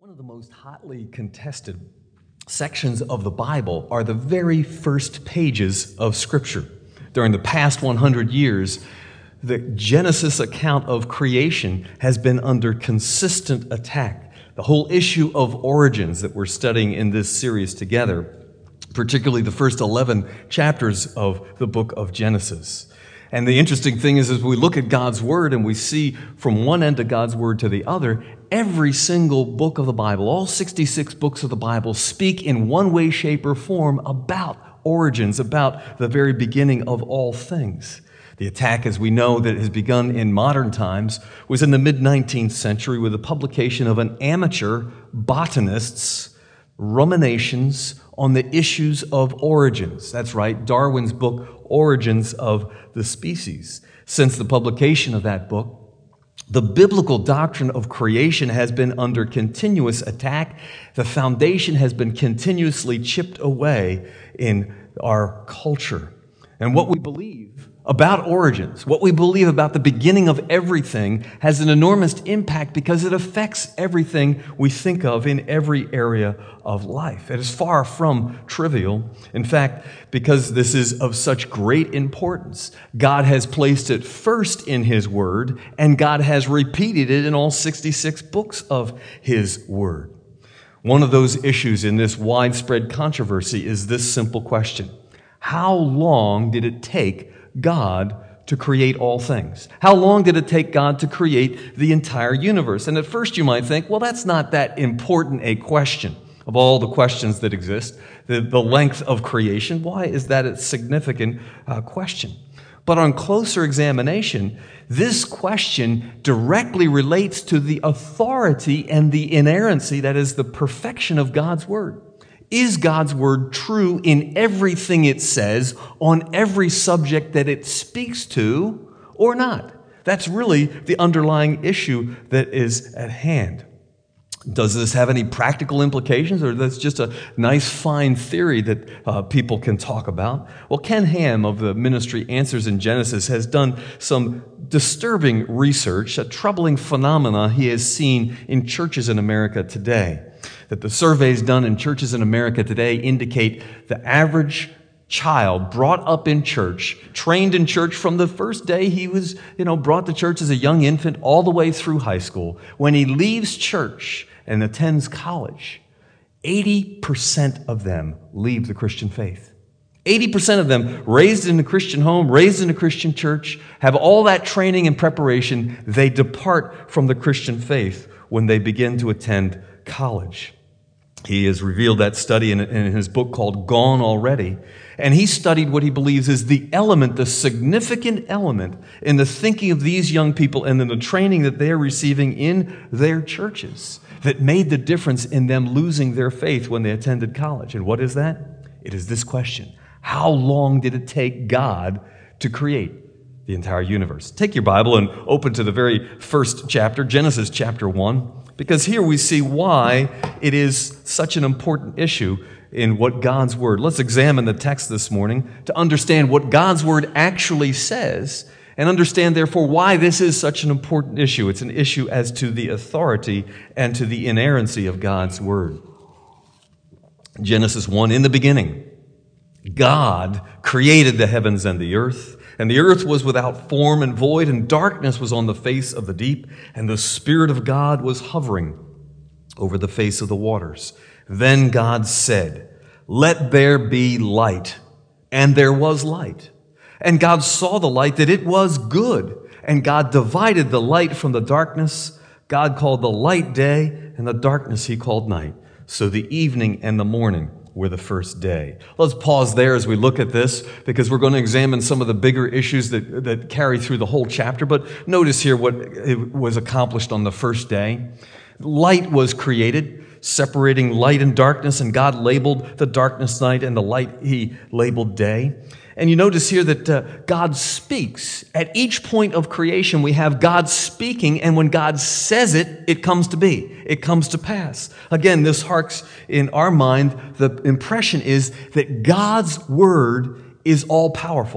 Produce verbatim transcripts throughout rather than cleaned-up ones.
One of the most hotly contested sections of the Bible are the very first pages of Scripture. During the past one hundred years, the Genesis account of creation has been under consistent attack. The whole issue of origins that we're studying in this series together, particularly the first eleven chapters of the book of Genesis. And the interesting thing is, as we look at God's Word and we see from one end of God's Word to the other, every single book of the Bible, all sixty-six books of the Bible, speak in one way, shape, or form about origins, about the very beginning of all things. The attack, as we know, that has begun in modern times was in the mid-nineteenth century with the publication of an amateur botanist's ruminations on the issues of origins. That's right, Darwin's book, Origins of the Species. Since the publication of that book, the biblical doctrine of creation has been under continuous attack. The foundation has been continuously chipped away in our culture. And what we believe about origins, what we believe about the beginning of everything, has an enormous impact because it affects everything we think of in every area of life. It is far from trivial. In fact, because this is of such great importance, God has placed it first in His Word, and God has repeated it in all sixty-six books of His Word. One of those issues in this widespread controversy is this simple question: how long did it take God to create all things? How long did it take God to create the entire universe? And at first you might think, well, that's not that important a question. Of all the questions that exist, the, the length of creation, why is that a significant uh, question? But on closer examination, this question directly relates to the authority and the inerrancy, that is, the perfection of God's Word. Is God's Word true in everything it says, on every subject that it speaks to, or not? That's really the underlying issue that is at hand. Does this have any practical implications, or that's just a nice, fine theory that uh, people can talk about? Well, Ken Ham of the ministry Answers in Genesis has done some disturbing research, a troubling phenomena he has seen in churches in America today. That the surveys done in churches in America today indicate the average child brought up in church, trained in church from the first day he was, you know, brought to church as a young infant all the way through high school. When he leaves church and attends college, eighty percent of them leave the Christian faith. eighty percent of them raised in a Christian home, raised in a Christian church, have all that training and preparation. They depart from the Christian faith when they begin to attend college. He has revealed that study in, in his book called Gone Already. And he studied what he believes is the element, the significant element in the thinking of these young people and in the training that they are receiving in their churches that made the difference in them losing their faith when they attended college. And what is that? It is this question: how long did it take God to create the entire universe? Take your Bible and open to the very first chapter, Genesis chapter one. Because here we see why it is such an important issue in what God's Word. Let's examine the text this morning to understand what God's Word actually says and understand, therefore, why this is such an important issue. It's an issue as to the authority and to the inerrancy of God's Word. Genesis one, in the beginning, God created the heavens and the earth. And the earth was without form and void, and darkness was on the face of the deep, and the Spirit of God was hovering over the face of the waters. Then God said, "Let there be light." And there was light. And God saw the light, that it was good. And God divided the light from the darkness. God called the light day, and the darkness He called night. So the evening and the morning were the first day. Let's pause there as we look at this, because we're going to examine some of the bigger issues that, that carry through the whole chapter. But notice here what it was accomplished on the first day. Light was created, separating light and darkness, and God labeled the darkness night and the light He labeled day. And you notice here that uh, God speaks. At each point of creation, we have God speaking, and when God says it, it comes to be. It comes to pass. Again, this harks in our mind, the impression is that God's Word is all-powerful.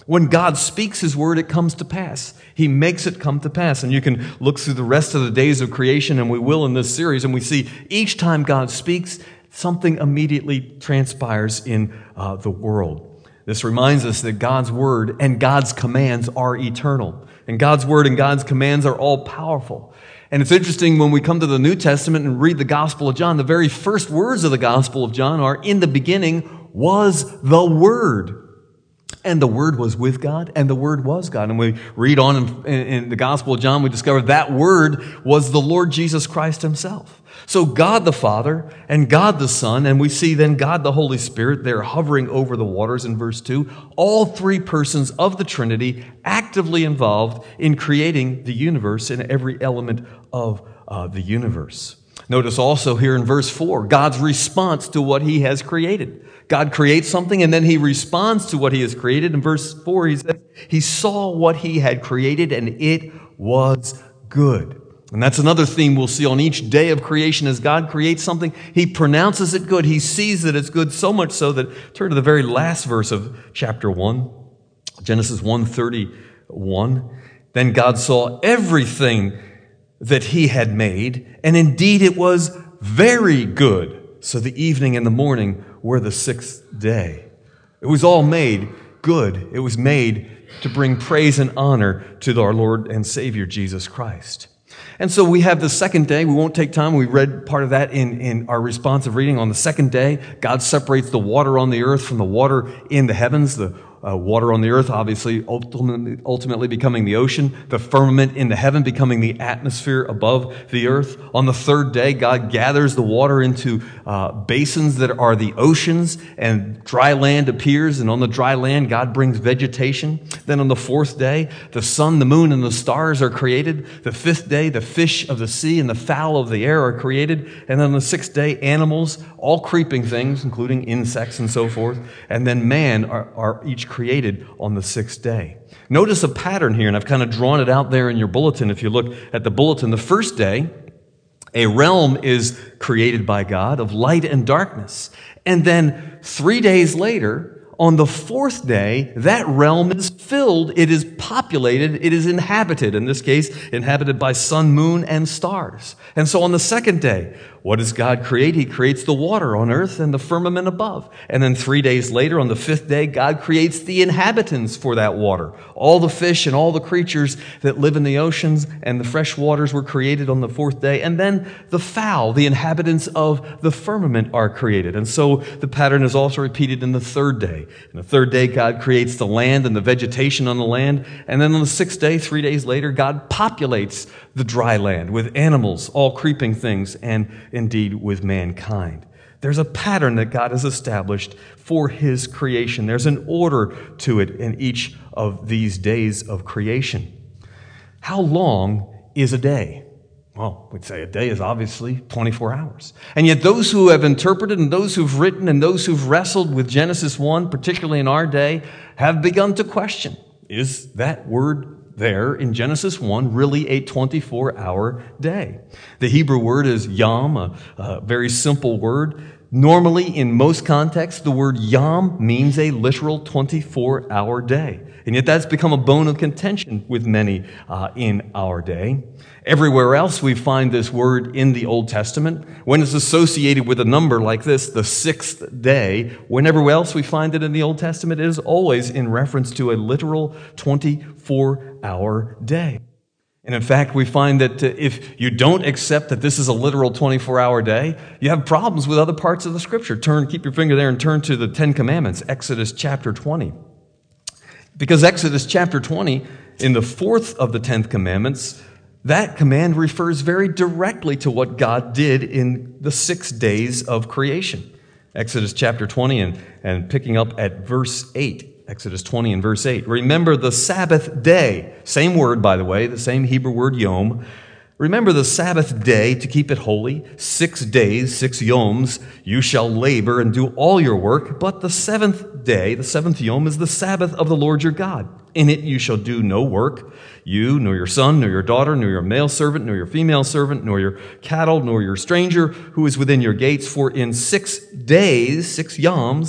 When God speaks His word, it comes to pass. He makes it come to pass. And you can look through the rest of the days of creation, and we will in this series, and we see each time God speaks, something immediately transpires in uh, the world. This reminds us that God's word and God's commands are eternal. And God's word and God's commands are all powerful. And it's interesting when we come to the New Testament and read the Gospel of John, the very first words of the Gospel of John are, "In the beginning was the Word. And the Word was with God, and the Word was God." And we read on in, in the Gospel of John, we discover that Word was the Lord Jesus Christ Himself. So God the Father and God the Son, and we see then God the Holy Spirit there hovering over the waters in verse two, all three persons of the Trinity actively involved in creating the universe and every element of uh, the universe. Notice also here in verse four, God's response to what He has created. God creates something and then He responds to what He has created. In verse four, He says, He saw what He had created and it was good. And that's another theme we'll see on each day of creation. As God creates something, He pronounces it good. He sees that it's good, so much so that, turn to the very last verse of chapter one, Genesis one thirty-one. Then God saw everything that He had made, and indeed it was very good. So the evening and the morning were the sixth day. It was all made good. It was made to bring praise and honor to our Lord and Savior Jesus Christ. And so we have the second day. We won't take time. We read part of that in, in our responsive reading. On the second day, God separates the water on the earth from the water in the heavens. The Uh, water on the earth, obviously, ultimately, ultimately becoming the ocean. The firmament in the heaven becoming the atmosphere above the earth. On the third day, God gathers the water into uh, basins that are the oceans, and dry land appears. And on the dry land, God brings vegetation. Then on the fourth day, the sun, the moon, and the stars are created. The fifth day, the fish of the sea and the fowl of the air are created. And then on the sixth day, animals, all creeping things, including insects and so forth. And then man are, are each created on the sixth day. Notice a pattern here, and I've kind of drawn it out there in your bulletin. If you look at the bulletin, the first day, a realm is created by God of light and darkness. And then three days later, on the fourth day, that realm is filled, it is populated, it is inhabited, in this case, inhabited by sun, moon, and stars. And so on the second day, what does God create? He creates the water on earth and the firmament above. And then three days later, on the fifth day, God creates the inhabitants for that water. All the fish and all the creatures that live in the oceans and the fresh waters were created on the fourth day. And then the fowl, the inhabitants of the firmament, are created. And so the pattern is also repeated in the third day. In the third day, God creates the land and the vegetation on the land. And then on the sixth day, three days later, God populates the dry land with animals, all creeping things, and indeed with mankind. There's a pattern that God has established for His creation. There's an order to it in each of these days of creation. How long is a day? Well, we'd say a day is obviously twenty-four hours. And yet those who have interpreted and those who've written and those who've wrestled with Genesis one, particularly in our day, have begun to question, is that word there in Genesis one really a twenty-four hour day? The Hebrew word is yom, a, a very simple word. Normally, in most contexts, the word yom means a literal twenty-four hour day. And yet that's become a bone of contention with many uh, in our day. Everywhere else we find this word in the Old Testament. When it's associated with a number like this, the sixth day, whenever else we find it in the Old Testament, it is always in reference to a literal twenty-four hour day. And in fact, we find that if you don't accept that this is a literal twenty-four hour day, you have problems with other parts of the Scripture. Turn, keep your finger there and turn to the Ten Commandments, Exodus chapter twenty. Because Exodus chapter twenty, in the fourth of the tenth commandments, that command refers very directly to what God did in the six days of creation. Exodus chapter twenty, and, and picking up at verse eight. Exodus twenty and verse eight. Remember the Sabbath day. Same word, by the way, the same Hebrew word yom. Remember the Sabbath day to keep it holy. Six days, six yoms, you shall labor and do all your work. But the seventh day, the seventh yom, is the Sabbath of the Lord your God. In it you shall do no work, you, nor your son, nor your daughter, nor your male servant, nor your female servant, nor your cattle, nor your stranger who is within your gates. For in six days, six yoms,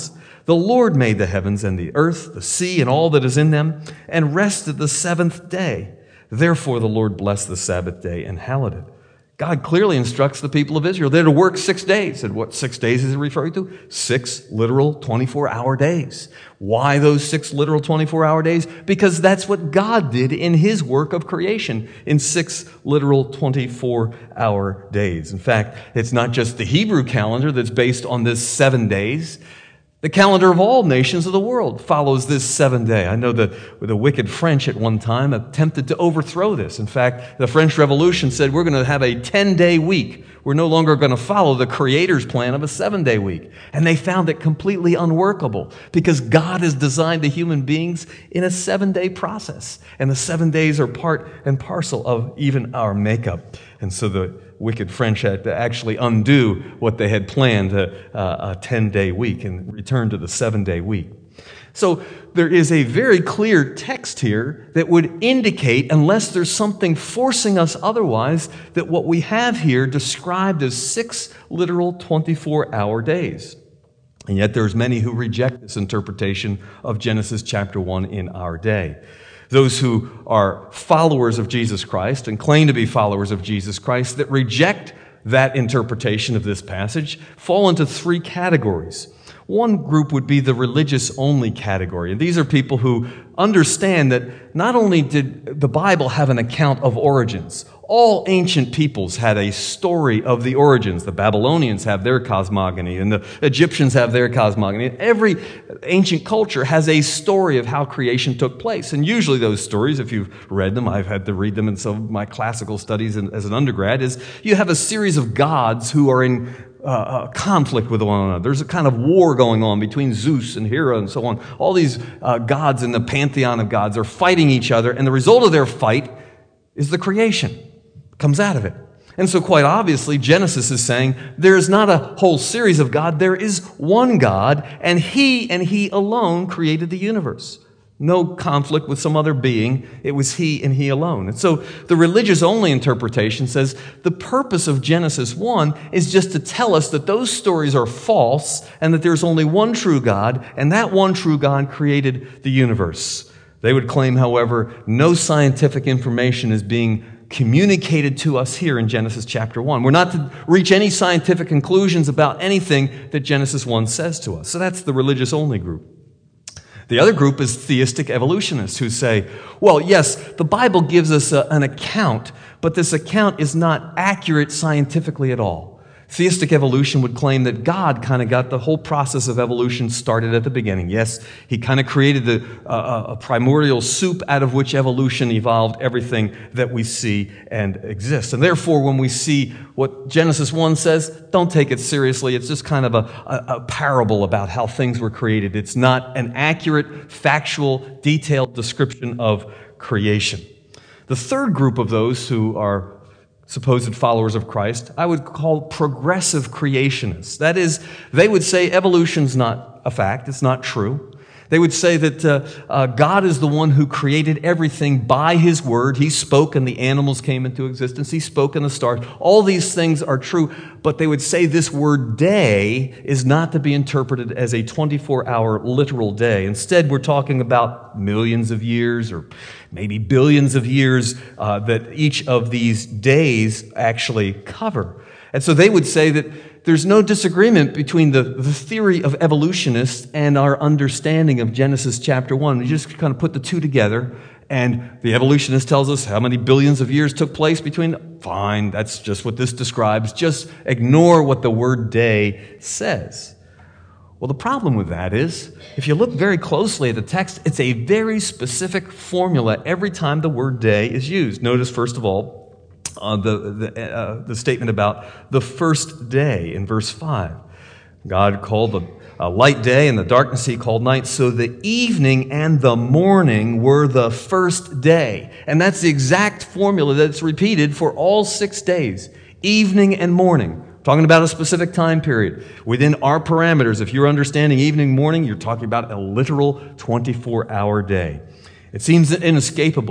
The Lord made the heavens and the earth, the sea, and all that is in them, and rested the seventh day. Therefore the Lord blessed the Sabbath day and hallowed it. God clearly instructs the people of Israel. They're to work six days. And what six days is it referring to? Six literal twenty-four hour days. Why those six literal twenty-four hour days? Because that's what God did in His work of creation in six literal twenty-four hour days. In fact, it's not just the Hebrew calendar that's based on this seven days. The calendar of all nations of the world follows this seven day. I know the, the wicked French at one time attempted to overthrow this. In fact, the French Revolution said we're going to have a ten-day week. We're no longer going to follow the Creator's plan of a seven-day week. And they found it completely unworkable because God has designed the human beings in a seven-day process. And the seven days are part and parcel of even our makeup. And so the wicked French had to actually undo what they had planned, a, a ten-day week, and return to the seven-day week. So there is a very clear text here that would indicate, unless there's something forcing us otherwise, that what we have here described as six literal twenty-four hour days. And yet there's many who reject this interpretation of Genesis chapter one in our day. Those who are followers of Jesus Christ and claim to be followers of Jesus Christ that reject that interpretation of this passage fall into three categories. One group would be the religious-only category. And these are people who understand that not only did the Bible have an account of origins, all ancient peoples had a story of the origins. The Babylonians have their cosmogony, and the Egyptians have their cosmogony. Every ancient culture has a story of how creation took place. And usually those stories, if you've read them, I've had to read them in some of my classical studies as an undergrad, is you have a series of gods who are in Uh, uh, conflict with one another. There's a kind of war going on between Zeus and Hera and so on. All these uh, gods in the pantheon of gods are fighting each other, and the result of their fight is the creation. Comes out of it. And so quite obviously, Genesis is saying there is not a whole series of God. There is one God, and He and He alone created the universe. No conflict with some other being. It was He and He alone. And so the religious-only interpretation says the purpose of Genesis one is just to tell us that those stories are false and that there's only one true God, and that one true God created the universe. They would claim, however, no scientific information is being communicated to us here in Genesis chapter one. We're not to reach any scientific conclusions about anything that Genesis one says to us. So that's the religious-only group. The other group is theistic evolutionists who say, well, yes, the Bible gives us a, an account, but this account is not accurate scientifically at all. Theistic evolution would claim that God kind of got the whole process of evolution started at the beginning. Yes, He kind of created the, uh, a primordial soup out of which evolution evolved everything that we see and exists. And therefore, when we see what Genesis one says, don't take it seriously. It's just kind of a, a, a parable about how things were created. It's not an accurate, factual, detailed description of creation. The third group of those who are supposed followers of Christ, I would call progressive creationists. That is, they would say evolution's not a fact, it's not true. They would say that uh, uh, God is the one who created everything by His word. He spoke and the animals came into existence. He spoke and the stars. All these things are true, but they would say this word day is not to be interpreted as a twenty-four hour literal day. Instead, we're talking about millions of years or maybe billions of years uh, that each of these days actually cover. And so they would say that there's no disagreement between the, the theory of evolutionists and our understanding of Genesis chapter one. We just kind of put the two together, and the evolutionist tells us how many billions of years took place between. Fine, that's just what this describes. Just ignore what the word day says. Well, the problem with that is, if you look very closely at the text, it's a very specific formula every time the word day is used. Notice, first of all, Uh, the the, uh, the statement about the first day in verse five. God called the uh, light day and the darkness He called night. So the evening and the morning were the first day. And that's the exact formula that's repeated for all six days. Evening and morning. Talking about a specific time period. Within our parameters, if you're understanding evening, morning, you're talking about a literal twenty-four hour day. It seems inescapable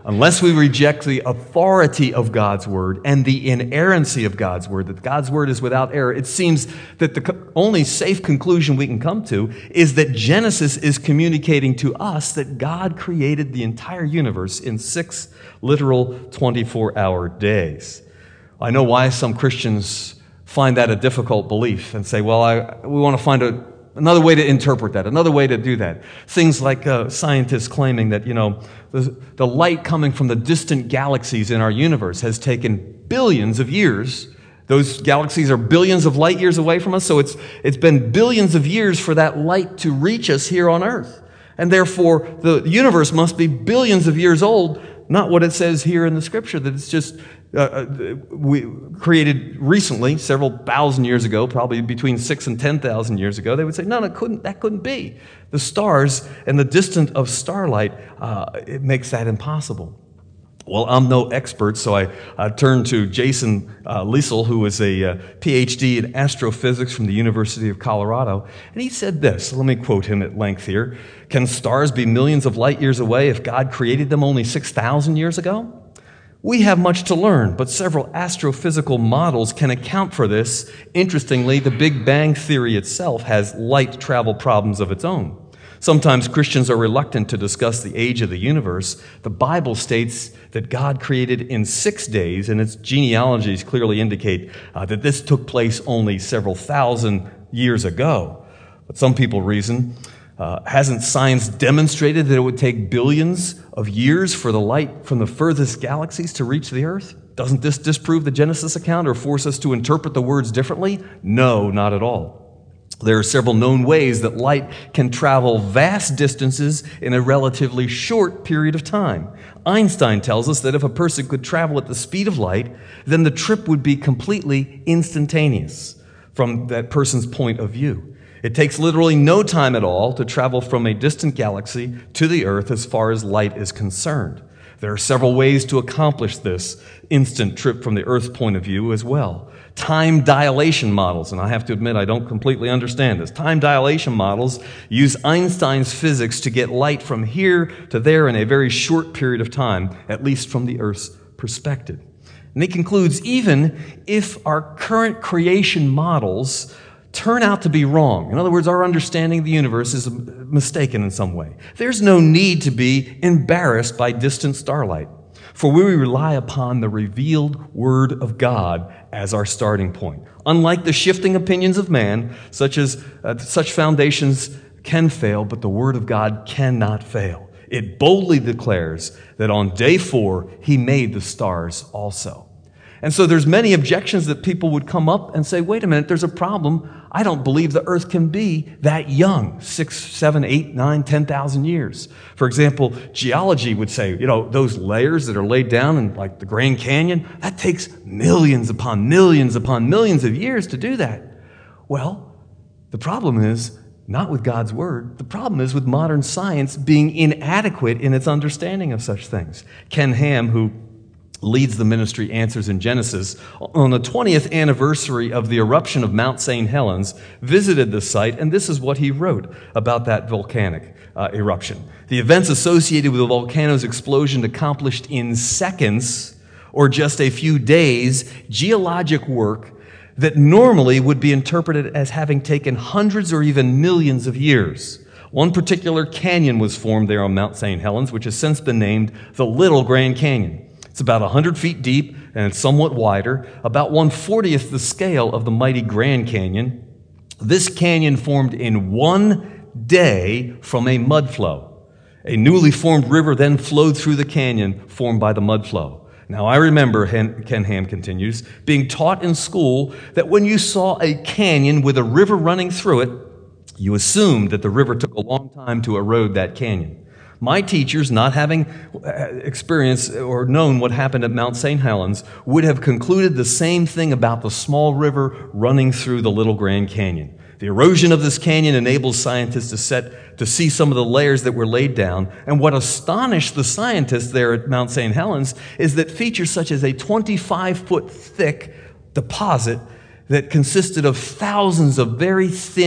Unless we reject the authority of God's Word and the inerrancy of God's Word, that God's Word is without error, it seems that the only safe conclusion we can come to is that Genesis is communicating to us that God created the entire universe in six literal twenty-four hour days. I know why some Christians find that a difficult belief and say, well, I, we want to find a Another way to interpret that, another way to do that. Things like uh, scientists claiming that, you know, the, the light coming from the distant galaxies in our universe has taken billions of years. Those galaxies are billions of light years away from us, so it's it's been billions of years for that light to reach us here on Earth. And therefore, the universe must be billions of years old, not what it says here in the Scripture, that it's just Uh, we created recently, several thousand years ago, probably between six and ten thousand years ago. They would say, no, no, couldn't, that couldn't be. The stars and the distance of starlight, uh, it makes that impossible. Well, I'm no expert, so I uh, turned to Jason uh, Liesel, who is a uh, P H D in astrophysics from the University of Colorado, and he said this. Let me quote him at length here. Can stars be millions of light years away if God created them only six thousand years ago? We have much to learn, but several astrophysical models can account for this. Interestingly, the Big Bang Theory itself has light travel problems of its own. Sometimes Christians are reluctant to discuss the age of the universe. The Bible states that God created in six days, and its genealogies clearly indicate uh, that this took place only several thousand years ago. But some people reason, Uh, hasn't science demonstrated that it would take billions of years for the light from the furthest galaxies to reach the Earth? Doesn't this disprove the Genesis account or force us to interpret the words differently? No, not at all. There are several known ways that light can travel vast distances in a relatively short period of time. Einstein tells us that if a person could travel at the speed of light, then the trip would be completely instantaneous from that person's point of view. It takes literally no time at all to travel from a distant galaxy to the Earth as far as light is concerned. There are several ways to accomplish this instant trip from the Earth's point of view as well. Time dilation models, and I have to admit I don't completely understand this. Time dilation models use Einstein's physics to get light from here to there in a very short period of time, at least from the Earth's perspective. And he concludes, even if our current creation models turn out to be wrong. In other words, our understanding of the universe is mistaken in some way. There's no need to be embarrassed by distant starlight, for we rely upon the revealed Word of God as our starting point. Unlike the shifting opinions of man, such as uh, such foundations can fail, but the Word of God cannot fail. It boldly declares that on day four, He made the stars also. And so there's many objections that people would come up and say, wait a minute, there's a problem. I don't believe the Earth can be that young, six, seven, eight, nine, ten thousand years. For example, geology would say, you know, those layers that are laid down in like the Grand Canyon, that takes millions upon millions upon millions of years to do that. Well, the problem is not with God's Word. The problem is with modern science being inadequate in its understanding of such things. Ken Ham, who leads the ministry Answers in Genesis, on the twentieth anniversary of the eruption of Mount Saint Helens, visited the site, and this is what he wrote about that volcanic uh, eruption. The events associated with the volcano's explosion accomplished in seconds or just a few days geologic work that normally would be interpreted as having taken hundreds or even millions of years. One particular canyon was formed there on Mount Saint Helens, which has since been named the Little Grand Canyon. It's about one hundred feet deep and it's somewhat wider, about one fortieth the scale of the mighty Grand Canyon. This canyon formed in one day from a mud flow. A newly formed river then flowed through the canyon formed by the mud flow. Now, I remember, Ken Ham continues, being taught in school that when you saw a canyon with a river running through it, you assumed that the river took a long time to erode that canyon. My teachers, not having experienced or known what happened at Mount Saint Helens, would have concluded the same thing about the small river running through the Little Grand Canyon. The erosion of this canyon enables scientists to set to see some of the layers that were laid down. And what astonished the scientists there at Mount Saint Helens is that features such as a twenty-five foot thick deposit that consisted of thousands of very thin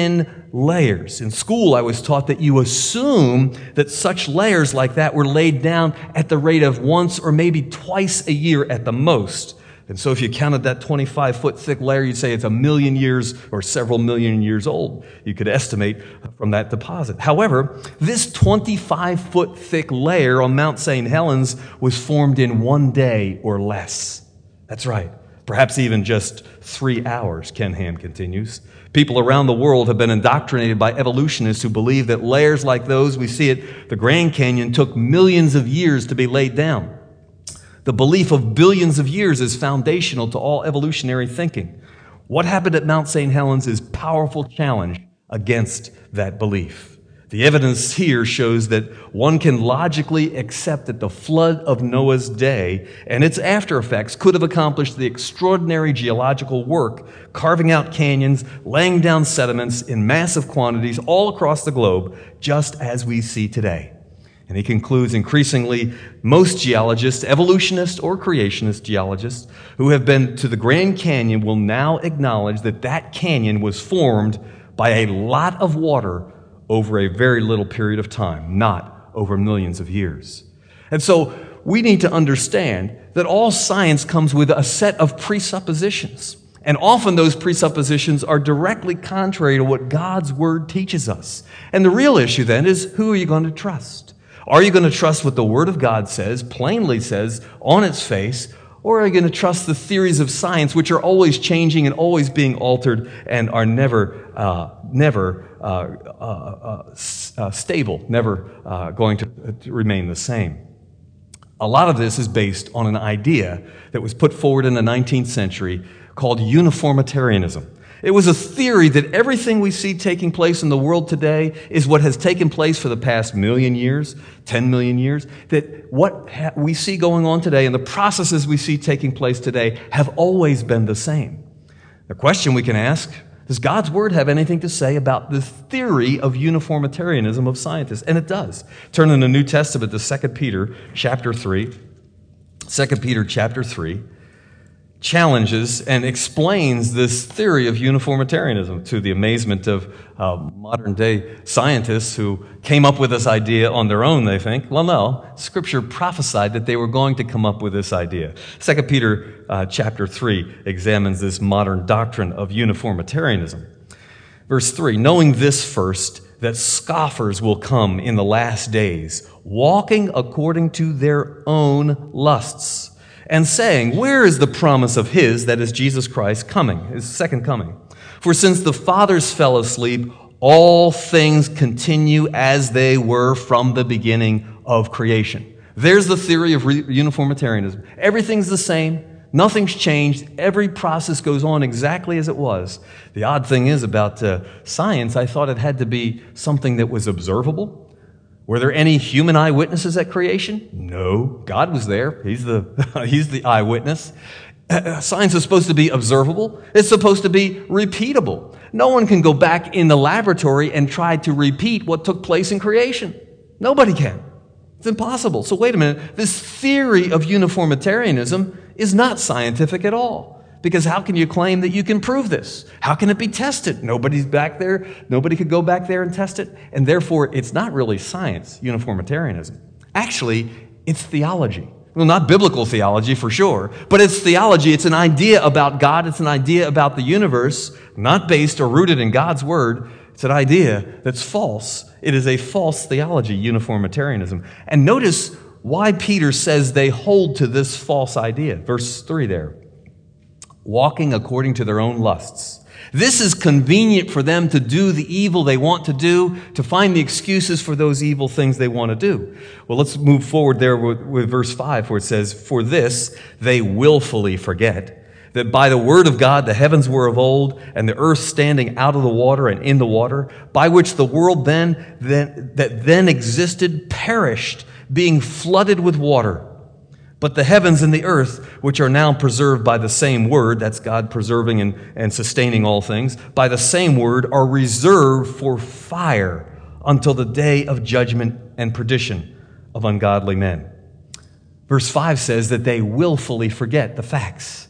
layers. In school, I was taught that you assume that such layers like that were laid down at the rate of once or maybe twice a year at the most. And so if you counted that twenty-five foot thick layer, you'd say it's a million years or several million years old. You could estimate from that deposit. However, this twenty-five foot thick layer on Mount Saint Helens was formed in one day or less. That's right. Perhaps even just three hours, Ken Ham continues. People around the world have been indoctrinated by evolutionists who believe that layers like those we see at the Grand Canyon took millions of years to be laid down. The belief of billions of years is foundational to all evolutionary thinking. What happened at Mount Saint Helens is a powerful challenge against that belief. The evidence here shows that one can logically accept that the flood of Noah's day and its after effects could have accomplished the extraordinary geological work, carving out canyons, laying down sediments in massive quantities all across the globe, just as we see today. And he concludes, increasingly, most geologists, evolutionists or creationist geologists, who have been to the Grand Canyon will now acknowledge that that canyon was formed by a lot of water over a very little period of time, not over millions of years. And so we need to understand that all science comes with a set of presuppositions. And often those presuppositions are directly contrary to what God's Word teaches us. And the real issue then is, who are you going to trust? Are you going to trust what the Word of God says, plainly says, on its face, or are you going to trust the theories of science, which are always changing and always being altered and are never, uh, never uh, uh, uh, uh, stable, never uh, going to, to remain the same? A lot of this is based on an idea that was put forward in the nineteenth century called uniformitarianism. It was a theory that everything we see taking place in the world today is what has taken place for the past million years, ten million years, that what ha- we see going on today and the processes we see taking place today have always been the same. The question we can ask, does God's Word have anything to say about the theory of uniformitarianism of scientists? And it does. Turn in the New Testament to Second Peter chapter three. Second Peter chapter three. Challenges and explains this theory of uniformitarianism to the amazement of uh, modern-day scientists who came up with this idea on their own, they think. Well, no. Scripture prophesied that they were going to come up with this idea. Second Peter uh, chapter three examines this modern doctrine of uniformitarianism. Verse three, knowing this first, that scoffers will come in the last days, walking according to their own lusts, and saying, where is the promise of his, that is Jesus Christ, coming, his second coming? For since the fathers fell asleep, all things continue as they were from the beginning of creation. There's the theory of re- uniformitarianism. Everything's the same. Nothing's changed. Every process goes on exactly as it was. The odd thing is about uh, science, I thought it had to be something that was observable. Were there any human eyewitnesses at creation? No. God was there. He's the, he's the eyewitness. Uh, science is supposed to be observable. It's supposed to be repeatable. No one can go back in the laboratory and try to repeat what took place in creation. Nobody can. It's impossible. So wait a minute. This theory of uniformitarianism is not scientific at all. Because how can you claim that you can prove this? How can it be tested? Nobody's back there. Nobody could go back there and test it. And therefore, it's not really science, uniformitarianism. Actually, it's theology. Well, not biblical theology for sure, but it's theology. It's an idea about God. It's an idea about the universe, not based or rooted in God's Word. It's an idea that's false. It is a false theology, uniformitarianism. And notice why Peter says they hold to this false idea. Verse three there. Walking according to their own lusts. This is convenient for them to do the evil they want to do, to find the excuses for those evil things they want to do. Well, let's move forward there with, with verse five, where it says, for this they willfully forget that by the word of God the heavens were of old, and the earth standing out of the water and in the water, by which the world then, then that then existed perished, being flooded with water. But the heavens and the earth, which are now preserved by the same word, that's God preserving and, and sustaining all things, by the same word are reserved for fire until the day of judgment and perdition of ungodly men. Verse five says that they willfully forget the facts.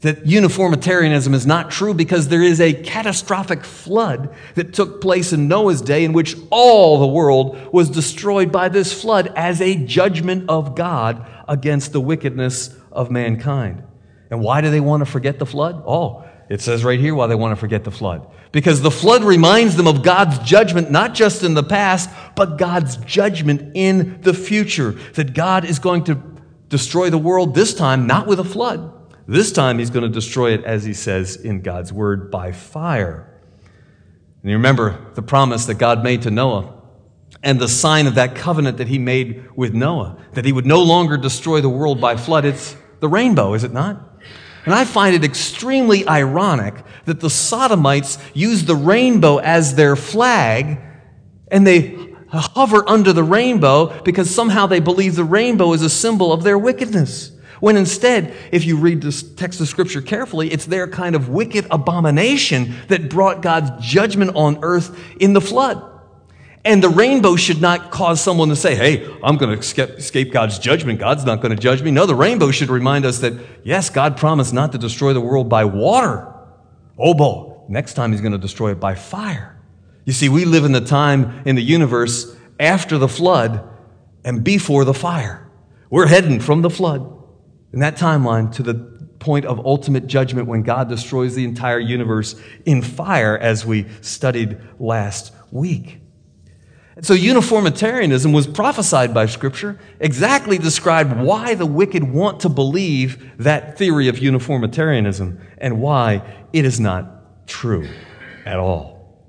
that uniformitarianism is not true because there is a catastrophic flood that took place in Noah's day in which all the world was destroyed by this flood as a judgment of God against the wickedness of mankind. And why do they want to forget the flood? Oh, it says right here why they want to forget the flood. Because the flood reminds them of God's judgment, not just in the past, but God's judgment in the future. That God is going to destroy the world this time, not with a flood. This time he's going to destroy it, as he says in God's word, by fire. And you remember the promise that God made to Noah and the sign of that covenant that he made with Noah, that he would no longer destroy the world by flood. It's the rainbow, is it not? And I find it extremely ironic that the Sodomites use the rainbow as their flag, and they hover under the rainbow because somehow they believe the rainbow is a symbol of their wickedness. When instead, if you read this text of Scripture carefully, it's their kind of wicked abomination that brought God's judgment on earth in the flood. And the rainbow should not cause someone to say, hey, I'm going to escape God's judgment. God's not going to judge me. No, the rainbow should remind us that, yes, God promised not to destroy the world by water. Oh, boy, next time he's going to destroy it by fire. You see, we live in the time in the universe after the flood and before the fire. We're heading from the flood in that timeline to the point of ultimate judgment when God destroys the entire universe in fire, as we studied last week. And so uniformitarianism was prophesied by Scripture, exactly described why the wicked want to believe that theory of uniformitarianism and why it is not true at all.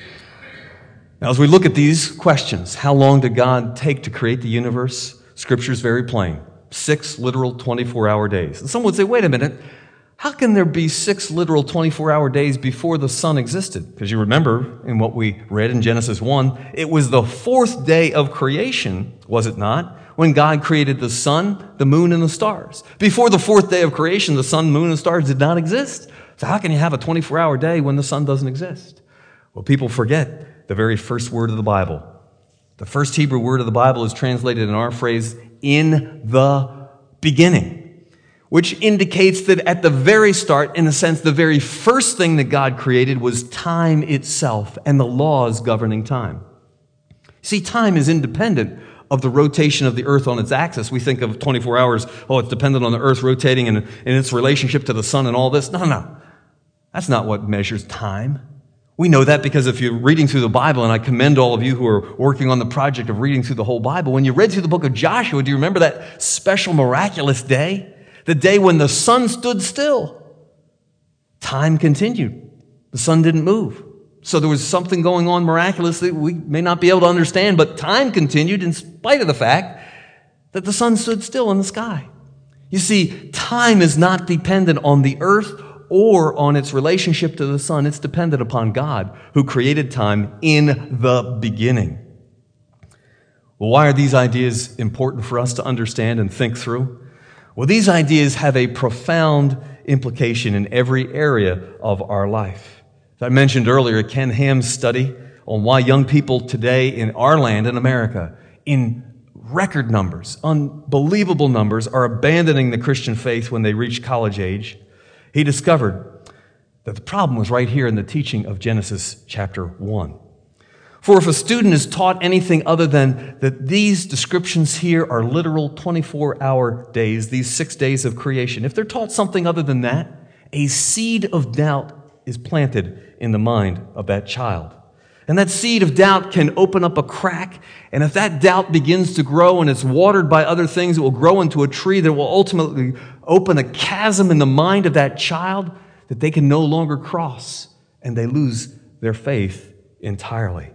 Now, as we look at these questions, how long did God take to create the universe? Scripture is very plain. Six literal twenty-four hour days. And someone would say, wait a minute, how can there be six literal twenty-four hour days before the sun existed? Because you remember in what we read in Genesis one, it was the fourth day of creation, was it not, when God created the sun, the moon, and the stars. Before the fourth day of creation, the sun, moon, and stars did not exist. So how can you have a twenty-four hour day when the sun doesn't exist? Well, people forget the very first word of the Bible. The first Hebrew word of the Bible is translated in our phrase, in the beginning, which indicates that at the very start, in a sense, the very first thing that God created was time itself and the laws governing time. See, time is independent of the rotation of the earth on its axis. We think of twenty-four hours, oh, it's dependent on the earth rotating and, and its relationship to the sun and all this. No, no, that's not what measures time. We know that because if you're reading through the Bible, and I commend all of you who are working on the project of reading through the whole Bible, when you read through the book of Joshua, do you remember that special miraculous day? The day when the sun stood still. Time continued. The sun didn't move. So there was something going on miraculously we may not be able to understand, but time continued in spite of the fact that the sun stood still in the sky. You see, time is not dependent on the earth or on its relationship to the sun. It's dependent upon God, who created time in the beginning. Well, why are these ideas important for us to understand and think through? Well, these ideas have a profound implication in every area of our life. As I mentioned earlier, Ken Ham's study on why young people today in our land, in America, in record numbers, unbelievable numbers, are abandoning the Christian faith when they reach college age. He discovered that the problem was right here in the teaching of Genesis chapter one. For if a student is taught anything other than that these descriptions here are literal twenty-four hour days, these six days of creation, if they're taught something other than that, a seed of doubt is planted in the mind of that child. And that seed of doubt can open up a crack, and if that doubt begins to grow and it's watered by other things, it will grow into a tree that will ultimately open a chasm in the mind of that child that they can no longer cross, and they lose their faith entirely.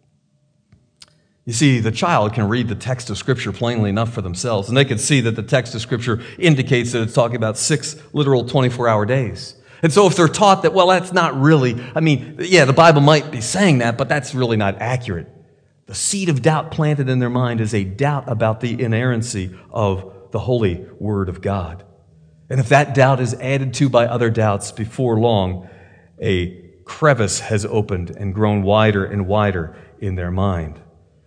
You see, the child can read the text of Scripture plainly enough for themselves, and they can see that the text of Scripture indicates that it's talking about six literal twenty-four hour days. And so if they're taught that, well, that's not really, I mean, yeah, the Bible might be saying that, but that's really not accurate. The seed of doubt planted in their mind is a doubt about the inerrancy of the holy Word of God. And if that doubt is added to by other doubts, before long, a crevice has opened and grown wider and wider in their mind.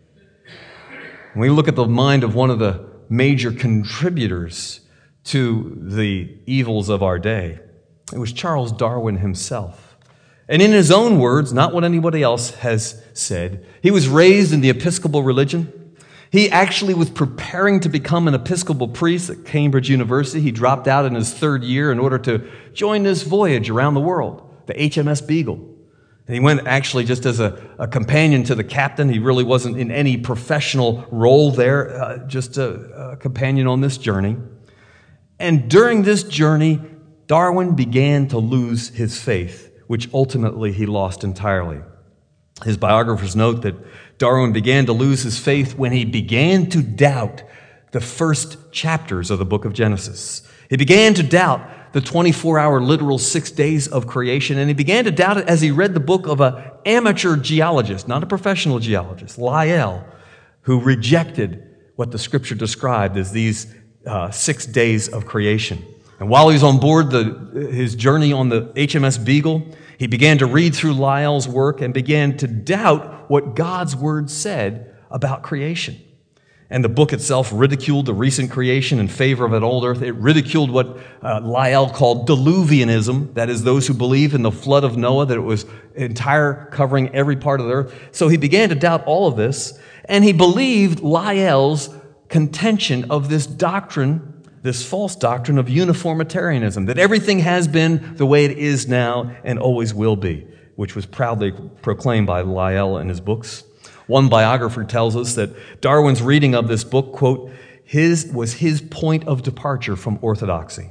When we look at the mind of one of the major contributors to the evils of our day, It was Charles Darwin himself. And in his own words, not what anybody else has said, he was raised in the Episcopal religion. He actually was preparing to become an Episcopal priest at Cambridge University. He dropped out in his third year in order to join this voyage around the world, the H M S Beagle. And he went actually just as a, a companion to the captain. He really wasn't in any professional role there, uh, just a, a companion on this journey. And during this journey, Darwin began to lose his faith, which ultimately he lost entirely. His biographers note that Darwin began to lose his faith when he began to doubt the first chapters of the book of Genesis. He began to doubt the twenty-four hour literal six days of creation, and he began to doubt it as he read the book of an amateur geologist, not a professional geologist, Lyell, who rejected what the scripture described as these uh, six days of creation. And while he was on board the, his journey on the H M S Beagle, he began to read through Lyell's work and began to doubt what God's word said about creation. And the book itself ridiculed the recent creation in favor of an old earth. It ridiculed what uh, Lyell called diluvianism, that is, those who believe in the flood of Noah, that it was entire covering every part of the earth. So he began to doubt all of this, and he believed Lyell's contention of this doctrine, this false doctrine of uniformitarianism, that everything has been the way it is now and always will be, which was proudly proclaimed by Lyell in his books. One biographer tells us that Darwin's reading of this book, quote, his was his point of departure from orthodoxy.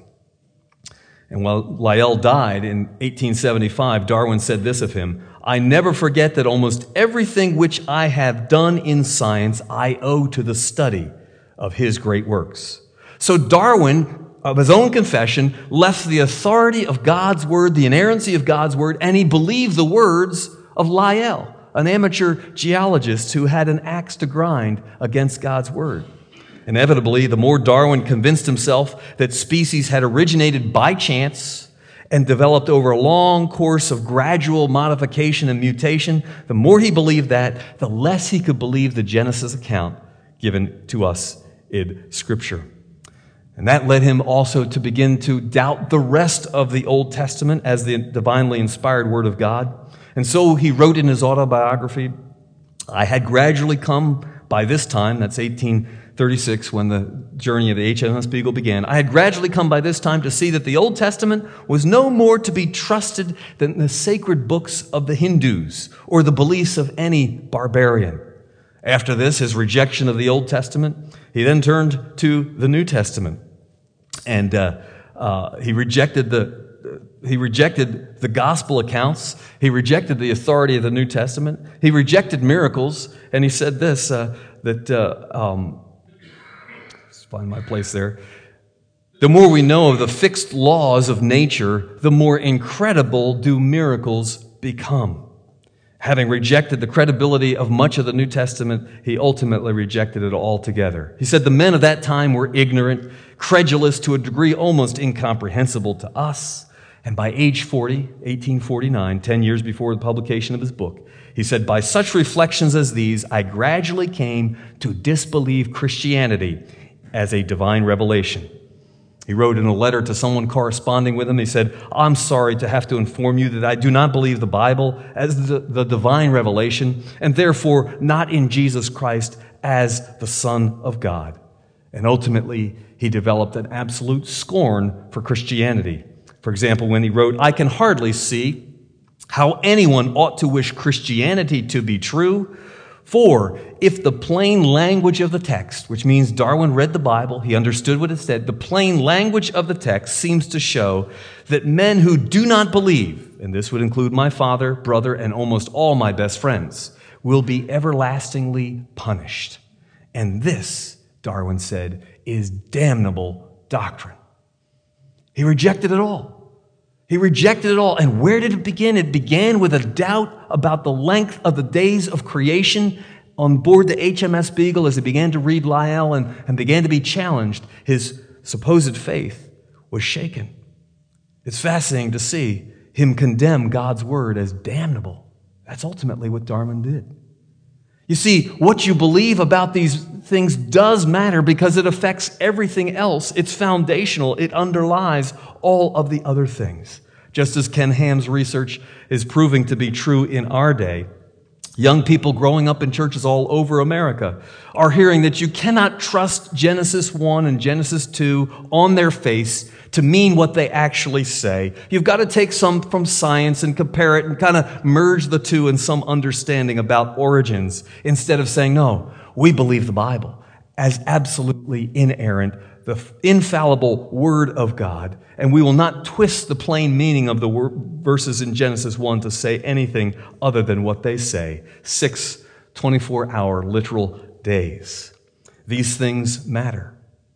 And while Lyell died in eighteen seventy-five, Darwin said this of him, "I never forget that almost everything which I have done in science I owe to the study of his great works." So Darwin, of his own confession, left the authority of God's word, the inerrancy of God's word, and he believed the words of Lyell, an amateur geologist who had an axe to grind against God's word. Inevitably, the more Darwin convinced himself that species had originated by chance and developed over a long course of gradual modification and mutation, the more he believed that, the less he could believe the Genesis account given to us in Scripture. And that led him also to begin to doubt the rest of the Old Testament as the divinely inspired Word of God. And so he wrote in his autobiography, "I had gradually come by this time," that's eighteen thirty-six, when the journey of the H M S Beagle began, "I had gradually come by this time to see that the Old Testament was no more to be trusted than the sacred books of the Hindus or the beliefs of any barbarian." After this, his rejection of the Old Testament, he then turned to the New Testament. And uh, uh, he rejected the he rejected the gospel accounts. He rejected the authority of the New Testament. He rejected miracles, and he said this: uh, that uh, um, let's find my place there. The more we know of the fixed laws of nature, the more incredible do miracles become. Having rejected the credibility of much of the New Testament, he ultimately rejected it altogether. He said the men of that time were ignorant, credulous to a degree almost incomprehensible to us. And by age forty, eighteen forty-nine, ten years before the publication of his book, he said, "By such reflections as these, I gradually came to disbelieve Christianity as a divine revelation." He wrote in a letter to someone corresponding with him, he said, "I'm sorry to have to inform you that I do not believe the Bible as the, the divine revelation, and therefore not in Jesus Christ as the Son of God." And ultimately, he developed an absolute scorn for Christianity. For example, when he wrote, "I can hardly see how anyone ought to wish Christianity to be true, for if the plain language of the text," which means Darwin read the Bible, he understood what it said, "the plain language of the text seems to show that men who do not believe," and this would include my father, brother, and almost all my best friends, "will be everlastingly punished. And this," Darwin said, "is damnable doctrine." He rejected it all. He rejected it all. And where did it begin? It began with a doubt about the length of the days of creation on board the H M S Beagle as he began to read Lyell and, and began to be challenged. His supposed faith was shaken. It's fascinating to see him condemn God's word as damnable. That's ultimately what Darwin did. You see, what you believe about these things does matter because it affects everything else. It's foundational. It underlies all of the other things. Just as Ken Ham's research is proving to be true in our day, young people growing up in churches all over America are hearing that you cannot trust Genesis one and Genesis two on their face to mean what they actually say. You've got to take some from science and compare it and kind of merge the two in some understanding about origins instead of saying, no, we believe the Bible as absolutely inerrant, the infallible Word of God, and we will not twist the plain meaning of the wor- verses in Genesis one to say anything other than what they say. Six twenty-four hour literal days. These things matter.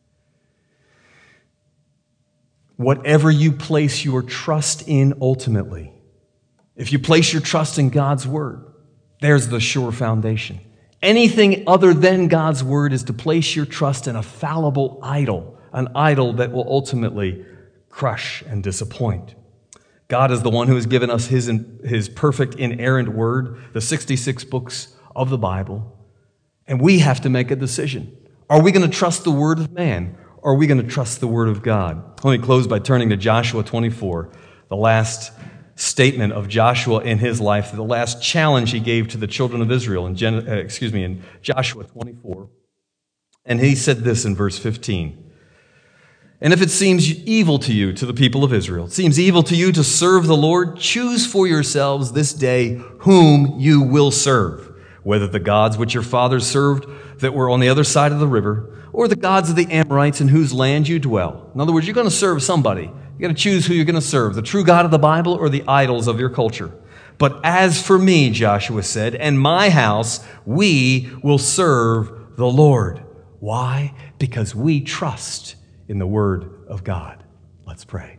Whatever you place your trust in ultimately, if you place your trust in God's Word, there's the sure foundation. Anything other than God's Word is to place your trust in a fallible idol, an idol that will ultimately crush and disappoint. God is the one who has given us His, his perfect inerrant Word, the sixty-six books of the Bible, and we have to make a decision. Are we going to trust the Word of man, or are we going to trust the Word of God? Let me close by turning to Joshua twenty-four, the last statement of Joshua in his life, the last challenge he gave to the children of Israel in, Gen- uh, excuse me, in Joshua twenty-four. And he said this in verse fifteen. And if it seems evil to you, to the people of Israel, it seems evil to you to serve the Lord, choose for yourselves this day whom you will serve, whether the gods which your fathers served that were on the other side of the river, or the gods of the Amorites in whose land you dwell. In other words, you're going to serve somebody. You got to choose who you're going to serve, the true God of the Bible or the idols of your culture. But as for me, Joshua said, and my house, we will serve the Lord. Why? Because we trust in the Word of God. Let's pray.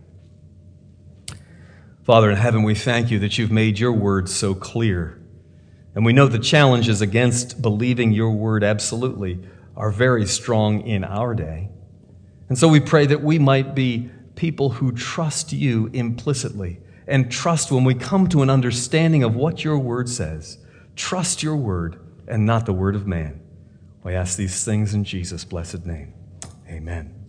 Father in heaven, we thank you that you've made your word so clear. And we know the challenges against believing your word absolutely are very strong in our day. And so we pray that we might be people who trust you implicitly and trust when we come to an understanding of what your word says. Trust your word and not the word of man. We ask these things in Jesus' blessed name. Amen.